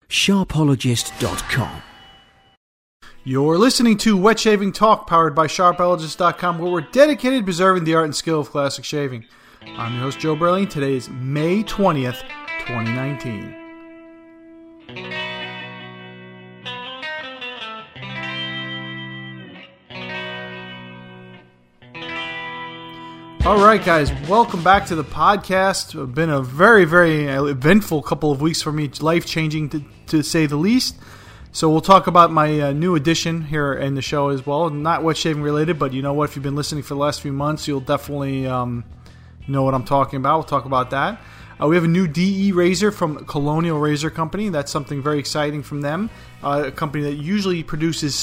Sharpologist.com. You're listening to Wet Shaving Talk, powered by Sharpologist.com, where we're dedicated to preserving the art and skill of classic shaving. I'm your host, Joe Berling. Today is May 20th, 2019. All right, guys, welcome back to the podcast. It's been a very, very eventful couple of weeks for me, life-changing to say the least. So we'll talk about my new addition here in the show as well. Not wet shaving related, but you know what? If you've been listening for the last few months, you'll definitely know what I'm talking about. We'll talk about that. We have a new DE razor from Colonial Razor Company. That's something very exciting from them. A company that usually produces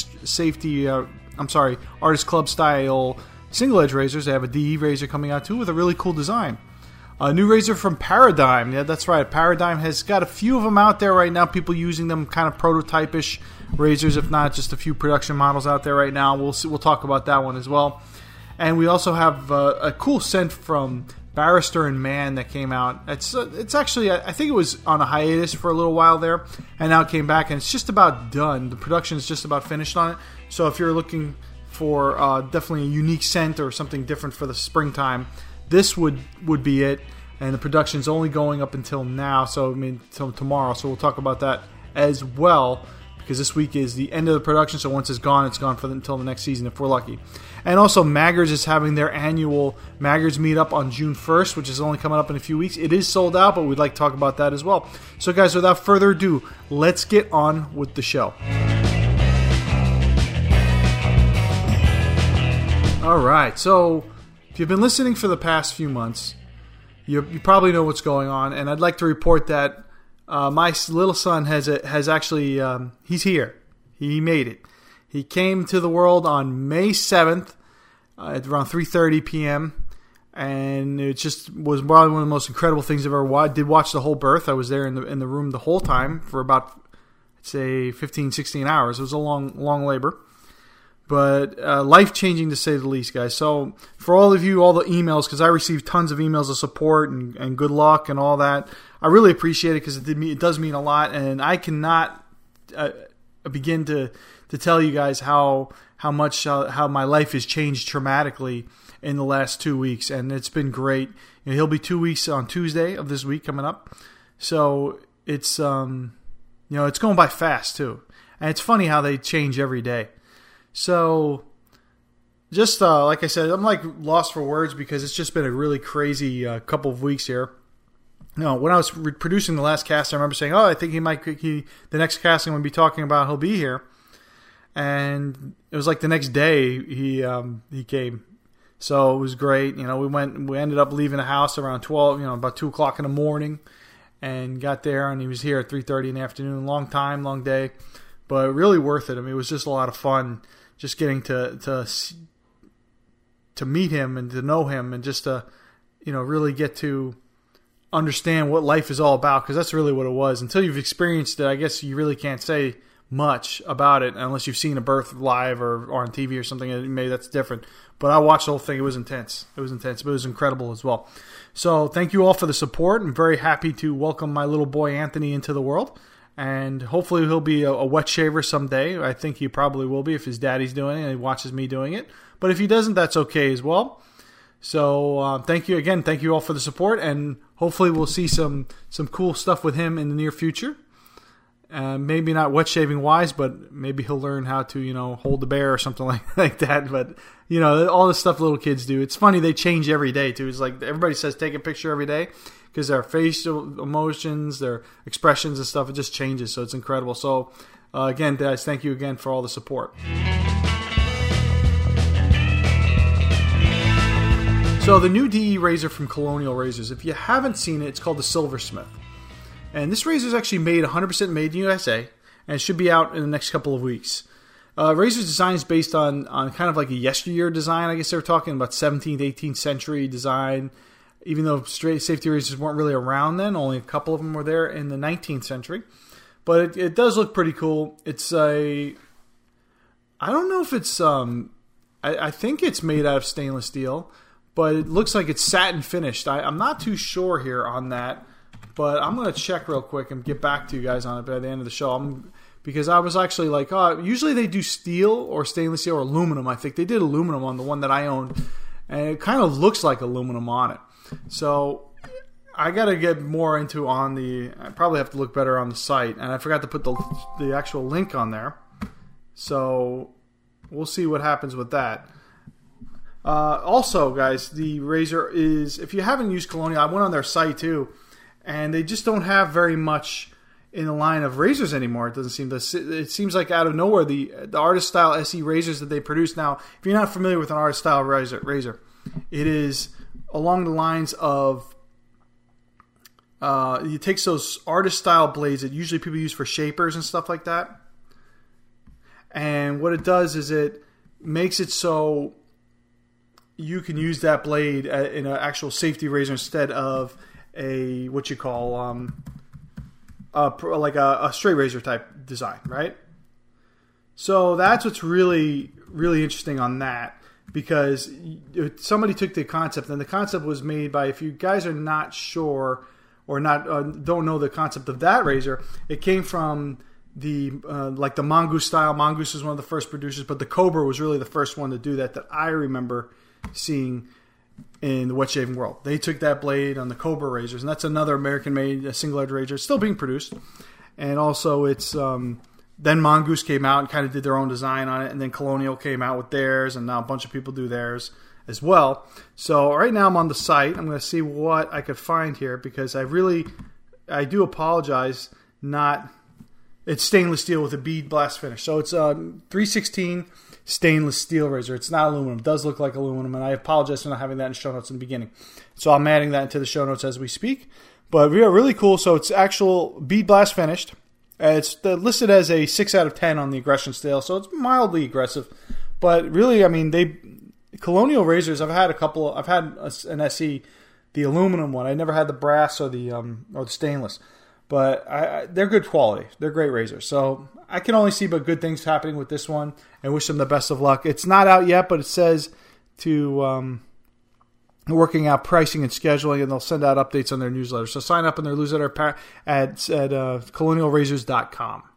Artist Club style single edge razors. They have a DE razor coming out too with a really cool design. A new razor from Paradigm. Yeah, that's right. Paradigm has got a few of them out there right now. People using them, kind of prototype-ish razors, if not just a few production models out there right now. We'll talk about that one as well. And we also have a cool scent from Barrister and Mann that came out. It's actually, I think it was on a hiatus for a little while there, and now it came back, and it's just about done. The production is just about finished on it. So if you're looking for definitely a unique scent or something different for the springtime, this would be it. And the production's only going up until now, so till tomorrow. So we'll talk about that as well, because this week is the end of the production. So once it's gone until the next season if we're lucky. And also, Maggers is having their annual Maggers meetup on June 1st, which is only coming up in a few weeks. It is sold out, but we'd like to talk about that as well. So guys, without further ado, let's get on with the show. All right, so if you've been listening for the past few months, you probably know what's going on, and I'd like to report that my little son has actually he's here. He made it. He came to the world on May 7th at around 3:30 p.m., and it just was probably one of the most incredible things I've ever watched. Did watch the whole birth. I was there in the room the whole time for about, I'd say, 15, 16 hours. It was a long labor. But life-changing to say the least, guys. So for all of you, all the emails, because I received tons of emails of support and good luck and all that, I really appreciate it because it does mean a lot. And I cannot begin to tell you guys how much how my life has changed dramatically in the last 2 weeks. And it's been great. He'll be 2 weeks on Tuesday of this week coming up. So it's it's going by fast too. And it's funny how they change every day. So, just like I said, I'm like lost for words because it's just been a really crazy couple of weeks here. When I was producing the last cast, I remember saying, "Oh, I think the next casting we'll be talking about, he'll be here." And it was like the next day he came, so it was great. We ended up leaving the house around 12, about 2:00 in the morning, and got there, and he was here at 3:30 in the afternoon. Long time, long day, but really worth it. It was just a lot of fun. Just getting to meet him and to know him and just to, really get to understand what life is all about, because that's really what it was. Until you've experienced it, I guess you really can't say much about it unless you've seen a birth live or on TV or something. Maybe that's different. But I watched the whole thing. It was intense. But it was incredible as well. So thank you all for the support. I'm very happy to welcome my little boy Anthony into the world. And hopefully he'll be a wet shaver someday. I think he probably will be if his daddy's doing it and he watches me doing it. But if he doesn't, that's okay as well. So thank you again. Thank you all for the support. And hopefully we'll see some cool stuff with him in the near future. Maybe not wet shaving wise, but maybe he'll learn how to, hold the bear or something like that. But, all the stuff little kids do. It's funny, they change every day too. It's like everybody says take a picture every day, because their facial emotions, their expressions and stuff, it just changes. So it's incredible. So again, guys, thank you again for all the support. So the new DE razor from Colonial Razors, if you haven't seen it, it's called the Silversmith. And this razor is actually made 100% made in the USA, and it should be out in the next couple of weeks. Razor's design is based on kind of like a yesteryear design. I guess they were talking about 17th, 18th century design. Even though straight safety razors weren't really around then, only a couple of them were there in the 19th century. But it does look pretty cool. It's I don't know if it's I think it's made out of stainless steel, but it looks like it's satin finished. I'm not too sure here on that, but I'm going to check real quick and get back to you guys on it by the end of the show. Because I was actually like, usually they do steel or stainless steel or aluminum. I think they did aluminum on the one that I owned, and it kind of looks like aluminum on it. So I got to get more into I probably have to look better on the site, and I forgot to put the actual link on there. So we'll see what happens with that. Also, guys, the razor is, if you haven't used Colonial, I went on their site too, and they just don't have very much in the line of razors anymore. It doesn't seem to. It seems like out of nowhere, the Artist Style SE razors that they produce now. If you're not familiar with an Artist Style razor, it is along the lines of it takes those Artist Style blades that usually people use for shapers and stuff like that, and what it does is it makes it so you can use that blade in an actual safety razor instead of a what you call like a straight razor type design, right? So that's what's really, really interesting on that, because somebody took the concept, and the concept was made by, if you guys are not sure or not don't know the concept of that razor, it came from the like the Mongoose style. Mongoose was one of the first producers, but the Cobra was really the first one to do that I remember seeing in the wet shaving world. They took that blade on the Cobra razors, and that's another American-made single-edge razor. It's still being produced, and also it's then Mongoose came out and kind of did their own design on it, and then Colonial came out with theirs, and now a bunch of people do theirs as well. So right now I'm on the site. I'm going to see what I could find here, because I do apologize. It's stainless steel with a bead blast finish. So it's 316 stainless steel razor. It's not aluminum. It does look like aluminum, and I apologize for not having that in show notes in the beginning. So I'm adding that into the show notes as we speak. But we are really cool. So it's actual bead blast finished. It's listed as a 6 out of 10 on the aggression scale, so it's mildly aggressive. But really, I mean, Colonial razors, I've had an SE, the aluminum one. I never had the brass or the stainless. But they're good quality. They're great razors. So I can only see but good things happening with this one, and wish them the best of luck. It's not out yet, but it says to working out pricing and scheduling, and they'll send out updates on their newsletter. So sign up in their newsletter at colonialrazors.com.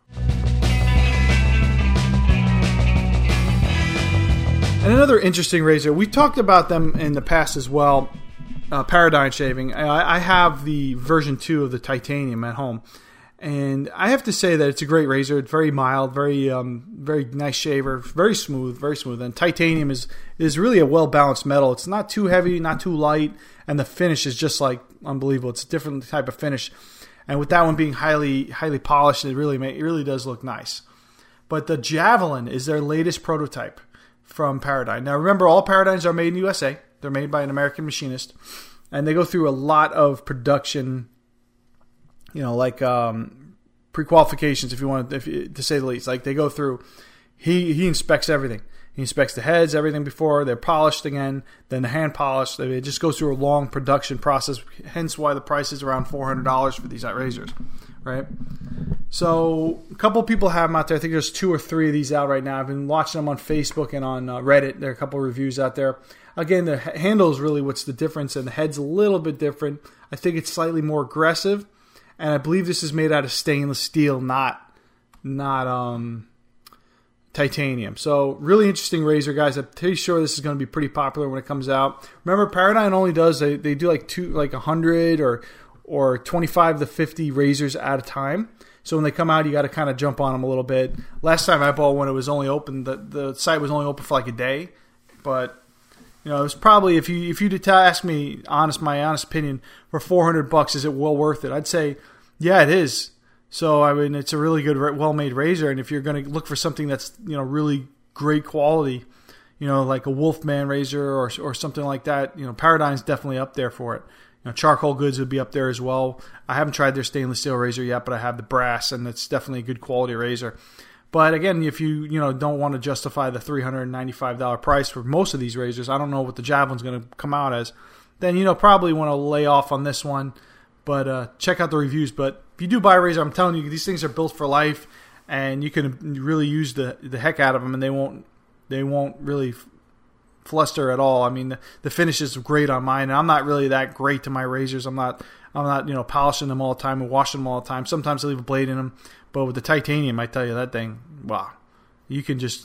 And another interesting razor, we talked about them in the past as well. Paradigm Shaving. I have the version 2 of the Titanium at home, and I have to say that it's a great razor. It's very mild, very nice shaver, very smooth. And Titanium is really a well balanced metal. It's not too heavy, not too light, and the finish is just like unbelievable. It's a different type of finish, and with that one being highly polished, it really does look nice. But the Javelin is their latest prototype from Paradigm. Now remember, all Paradigms are made in the USA. They're made by an American machinist, and they go through a lot of production, like pre-qualifications, if you want to say the least. Like they go through, he inspects everything. He inspects the heads, everything before they're polished again, then the hand polish. It just goes through a long production process. Hence why the price is around $400 for these razors, right? So a couple people have them out there. I think there's 2 or 3 of these out right now. I've been watching them on Facebook and on Reddit. There are a couple of reviews out there. Again, the handle is really what's the difference, and the head's a little bit different. I think it's slightly more aggressive, and I believe this is made out of stainless steel, not titanium. So really interesting razor, guys. I'm pretty sure this is going to be pretty popular when it comes out. Remember, Paradigm only does they do like 100 or 25 to 50 razors at a time. So when they come out, you got to kind of jump on them a little bit. Last time I bought one, it was only open. The site was only open for like a day, but it was probably, if you'd ask me my honest opinion, for $400, is it well worth it? I'd say, yeah, it is. So I mean, it's a really good, well-made razor, and if you're going to look for something that's really great quality, like a Wolfman razor or something like that, Paradigm's definitely up there for it. Charcoal Goods would be up there as well. I haven't tried their stainless steel razor yet, but I have the brass, and it's definitely a good quality razor. But again, if you don't want to justify the $395 price for most of these razors, I don't know what the Javelin's going to come out as, then probably want to lay off on this one. But check out the reviews. But if you do buy a razor, I'm telling you, these things are built for life, and you can really use the heck out of them, and they won't really fluster at all. I mean, the finish is great on mine, and I'm not really that great to my razors. I'm not I'm not, polishing them all the time and washing them all the time. Sometimes I leave a blade in them, but with the titanium, I tell you that thing, wow, you can just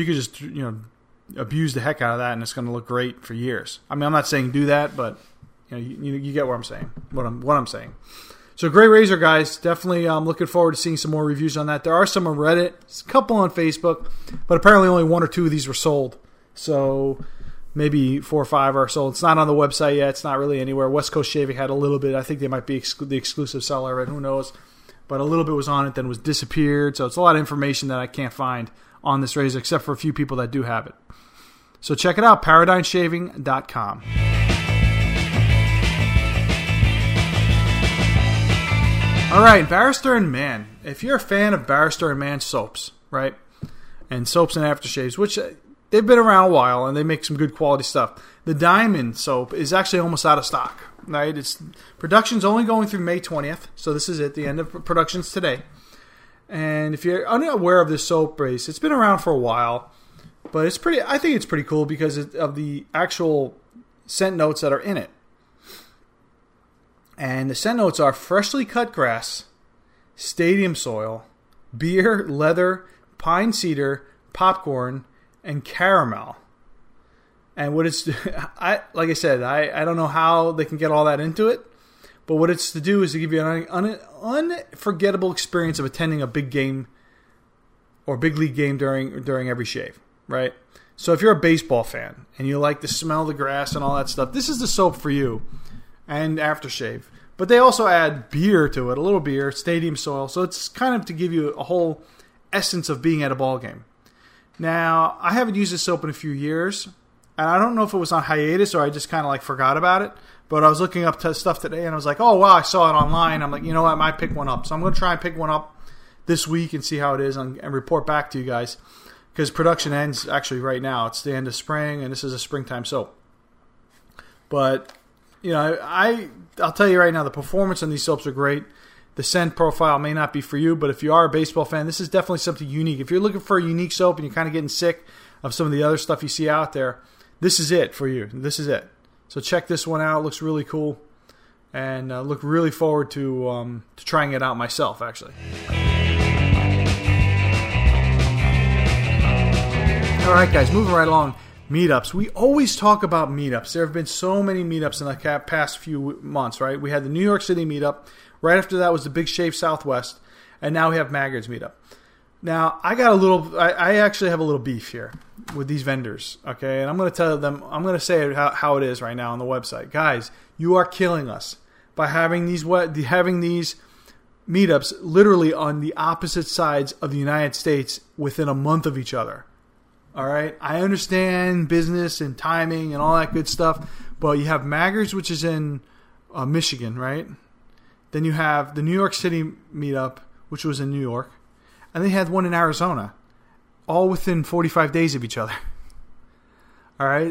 abuse the heck out of that, and it's going to look great for years. I mean, I'm not saying do that, but you get what I'm saying. What I'm saying. So great razor, guys. Definitely looking forward to seeing some more reviews on that. There are some on Reddit, a couple on Facebook, but apparently only 1 or 2 of these were sold. So maybe 4 or 5 are sold. It's not on the website yet. It's not really anywhere. West Coast Shaving had a little bit. I think they might be the exclusive seller, and who knows. But a little bit was on it, then was disappeared. So it's a lot of information that I can't find on this razor, except for a few people that do have it. So check it out, ParadigmShaving.com. All right, Barrister and Mann. If you're a fan of Barrister and Mann soaps, right, and soaps and aftershaves, which they've been around a while and they make some good quality stuff, the Diamond soap is actually almost out of stock. Right, production's only going through May 20th, so this is it. The end of production's today. And if you're unaware of this soap base, it's been around for a while, but I think it's pretty cool because of the actual scent notes that are in it. And the scent notes are freshly cut grass, stadium soil, beer, leather, pine cedar, popcorn, and caramel. And what it's, like I said, I don't know how they can get all that into it, but what it's to do is to give you an unforgettable experience of attending a big game or big league game during every shave, right? So if you're a baseball fan and you like the smell of the grass and all that stuff, this is the soap for you. And aftershave. But they also add beer to it, a little beer, stadium soil. So it's kind of to give you a whole essence of being at a ball game. Now, I haven't used this soap in a few years, and I don't know if it was on hiatus or I just kind of like forgot about it. But I was looking up stuff today, and I was like, oh, wow, I saw it online. I'm like, you know what, I might pick one up. So I'm going to try and pick one up this week and see how it is and report back to you guys. Because production ends actually right now. It's the end of spring, and this is a springtime soap. But I'll tell you right now, the performance on these soaps are great. The scent profile may not be for you, but if you are a baseball fan, this is definitely something unique. If you're looking for a unique soap and you're kind of getting sick of some of the other stuff you see out there, this is it for you. This is it. So check this one out. It looks really cool, and look really forward to trying it out myself, actually. All right, guys, moving right along. Meetups. We always talk about meetups. There have been so many meetups in the past few months, right? We had the New York City meetup. Right after that was the Big Shave Southwest. And now we have Maggard's meetup. Now, I actually have a little beef here with these vendors, okay? And I'm going to say how it is right now on the website. Guys, you are killing us by having these meetups literally on the opposite sides of the United States within a month of each other. All right, I understand business and timing and all that good stuff, but you have Maggard's, which is in Michigan, right? Then you have the New York City meetup, which was in New York, and they had one in Arizona, all within 45 days of each other. All right,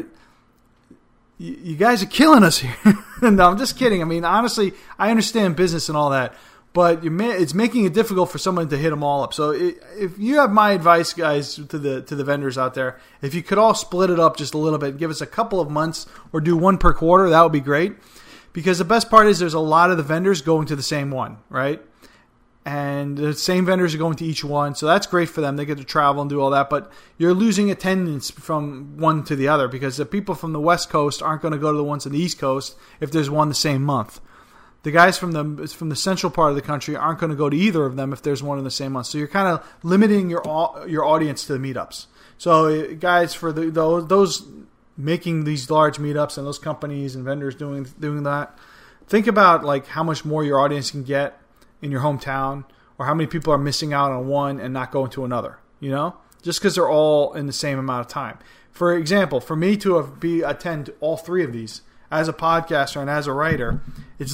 you guys are killing us here. No, I'm just kidding. I mean, honestly, I understand business and all that. But it's making it difficult for someone to hit them all up. So if you have my advice, guys, to the vendors out there, if you could all split it up just a little bit, give us a couple of months or do one per quarter, that would be great. Because the best part is there's a lot of the vendors going to the same one, right? And the same vendors are going to each one. So that's great for them. They get to travel and do all that. But you're losing attendance from one to the other because the people from the West Coast aren't going to go to the ones on the East Coast if there's one the same month. The guys from the central part of the country aren't going to go to either of them if there's one in the same month. So you're kind of limiting your audience to the meetups. So guys, for those making these large meetups and those companies and vendors doing that, think about like how much more your audience can get in your hometown, or how many people are missing out on one and not going to another. You know, just because they're all in the same amount of time. For example, for me to attend all 3 of these as a podcaster and as a writer, it's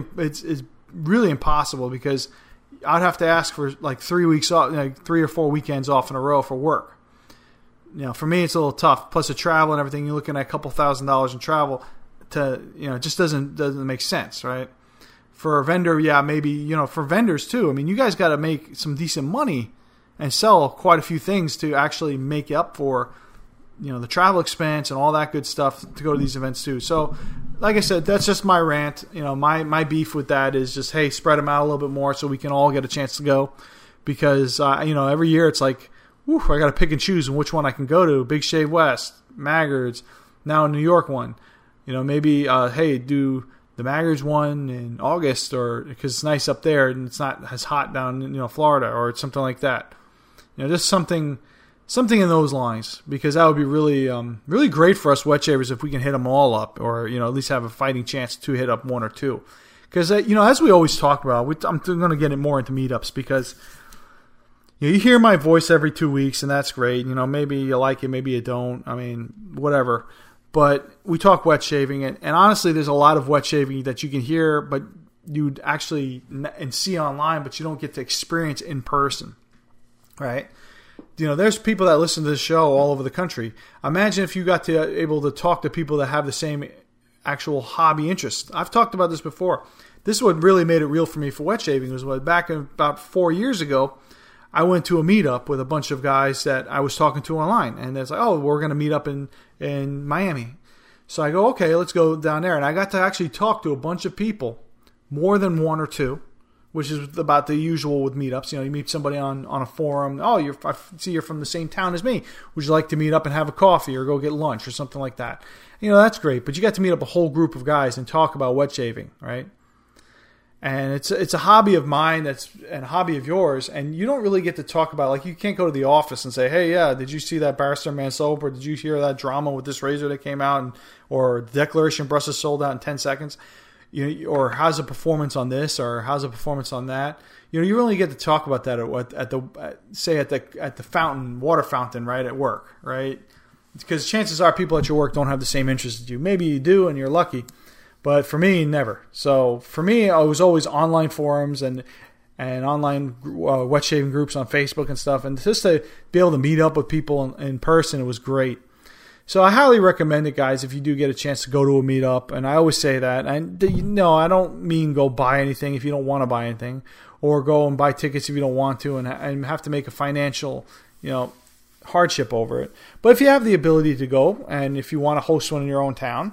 really impossible because I'd have to ask for like 3 weeks off, like 3 or 4 weekends off in a row for work. For me, it's a little tough. Plus the travel and everything, you're looking at a couple $1,000s in travel. It just doesn't make sense, right? For a vendor, yeah, maybe for vendors too. I mean, you guys got to make some decent money and sell quite a few things to actually make up for the travel expense and all that good stuff to go to these events too. So like I said, that's just my rant. My beef with that is just, hey, spread them out a little bit more so we can all get a chance to go. Because, every year it's like, whew, I got to pick and choose which one I can go to. Big Shave West, Maggards, now a New York one. Maybe, hey, do the Maggards one in August, or because it's nice up there and it's not as hot down in Florida, or something like that. Just something in those lines, because that would be really really great for us wet shavers if we can hit them all up, or at least have a fighting chance to hit up one or two. Because as we always talk about, I'm going to get it more into meetups, because you hear my voice every 2 weeks, and that's great. Maybe you like it, maybe you don't. I mean, whatever. But we talk wet shaving, and honestly, there's a lot of wet shaving that you can hear, but you'd actually and see online, but you don't get to experience in person, right? There's people that listen to this show all over the country. Imagine if you got to able to talk to people that have the same actual hobby interest. I've talked about this before. This is what really made it real for me for wet shaving. Was back in about 4 years ago, I went to a meetup with a bunch of guys that I was talking to online, and it's like, oh, we're going to meet up in Miami. So I go, okay, let's go down there, and I got to actually talk to a bunch of people, more than one or two, which is about the usual with meetups. You meet somebody on a forum. Oh, I see you're from the same town as me. Would you like to meet up and have a coffee or go get lunch or something like that? That's great. But you got to meet up a whole group of guys and talk about wet shaving, right? And it's a hobby of mine and a hobby of yours, and you don't really get to talk about, like, you can't go to the office and say, hey, yeah, did you see that Barrister Man soap, or did you hear that drama with this razor that came out, or the Declaration brush is sold out in 10 seconds, or how's the performance on this, or how's the performance on that. You only get to talk about that at the fountain, water fountain, right, at work, right? Because chances are people at your work don't have the same interest as you. Maybe you do, and you're lucky. But for me, never. So for me, I was always online forums and online wet shaving groups on Facebook and stuff. And just to be able to meet up with people in person, it was great. So I highly recommend it, guys, if you do get a chance to go to a meetup. And I always say that. And I don't mean go buy anything if you don't want to buy anything, or go and buy tickets if you don't want to and have to make a financial, hardship over it. But if you have the ability to go, and if you want to host one in your own town,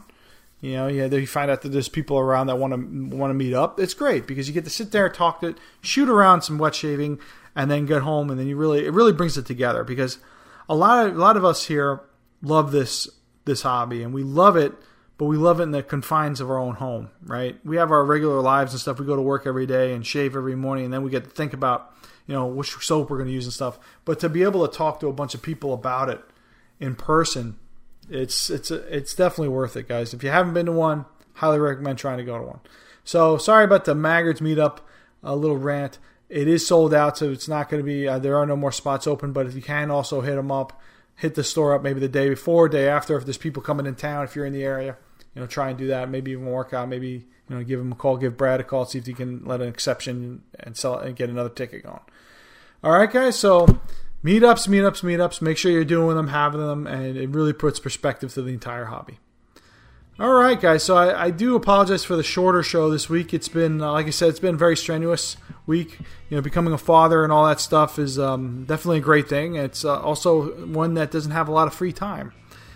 you find out that there's people around that want to meet up. It's great, because you get to sit there, shoot around some wet shaving, and then get home, and then it really brings it together. Because a lot of us here love this hobby, and we love it, but we love it in the confines of our own home, right? We have our regular lives and stuff. We go to work every day and shave every morning, and then we get to think about which soap we're going to use and stuff. But to be able to talk to a bunch of people about it in person, it's definitely worth it, guys. If you haven't been to one, highly recommend trying to go to one. So sorry about the Maggards meetup, a little rant. It is sold out, so it's not going to be. There are no more spots open. But if you can, also hit them up, hit the store up maybe the day before, day after. If there's people coming in town, if you're in the area, try and do that. Maybe even work out. Maybe give him a call, give Brad a call, see if he can let an exception and sell and get another ticket going. All right, guys. So. Meetups. Make sure you're doing them, having them, and it really puts perspective to the entire hobby. All right, guys. So I do apologize for the shorter show this week. It's been, like I said, it's been a very strenuous week. Becoming a father and all that stuff is definitely a great thing. It's also one that doesn't have a lot of free time,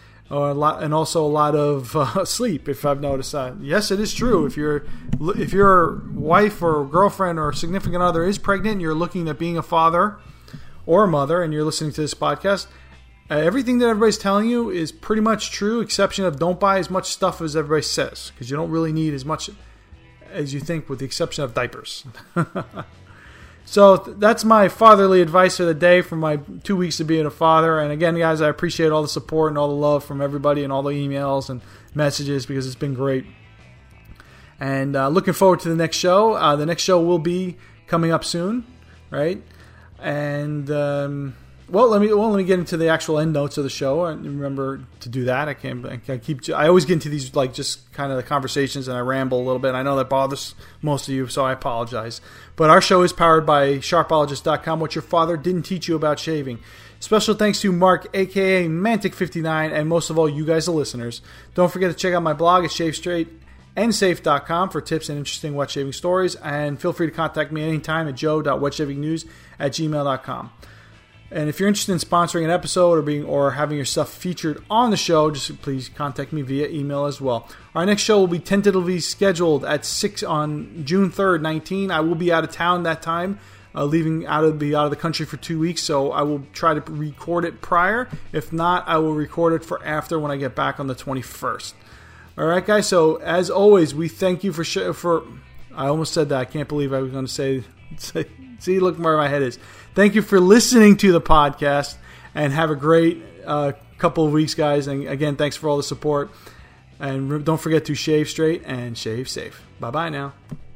and also a lot of sleep. If I've noticed that, yes, it is true. If your wife or girlfriend or significant other is pregnant, and you're looking at being a father or a mother, and you're listening to this podcast, everything that everybody's telling you is pretty much true, exception of don't buy as much stuff as everybody says, because you don't really need as much as you think, with the exception of diapers. So that's my fatherly advice for the day, for my 2 weeks of being a father. And again, guys, I appreciate all the support and all the love from everybody and all the emails and messages, because it's been great. And looking forward to the next show. The next show will be coming up soon, right? And let me get into the actual end notes of the show. And remember to do that. I always get into these just kind of the conversations, and I ramble a little bit. I know that bothers most of you, so I apologize. But our show is powered by Sharpologist.com. What your father didn't teach you about shaving. Special thanks to Mark, aka Mantic59, and most of all, you guys, the listeners. Don't forget to check out my blog at ShaveStraightAndSafe.com for tips and interesting wet shaving stories. And feel free to contact me anytime at joe.wetshavingnews@gmail.com. And if you're interested in sponsoring an episode or having your stuff featured on the show, just please contact me via email as well. Our next show will be tentatively scheduled at 6 on June 3rd, 19. I will be out of town that time, be out of the country for 2 weeks, so I will try to record it prior. If not, I will record it for after when I get back on the 21st. All right, guys. So as always, we thank you for. I almost said that. I can't believe I was going to say. See, look where my head is. Thank you for listening to the podcast, and have a great couple of weeks, guys. And again, thanks for all the support. And don't forget to shave straight and shave safe. Bye-bye now.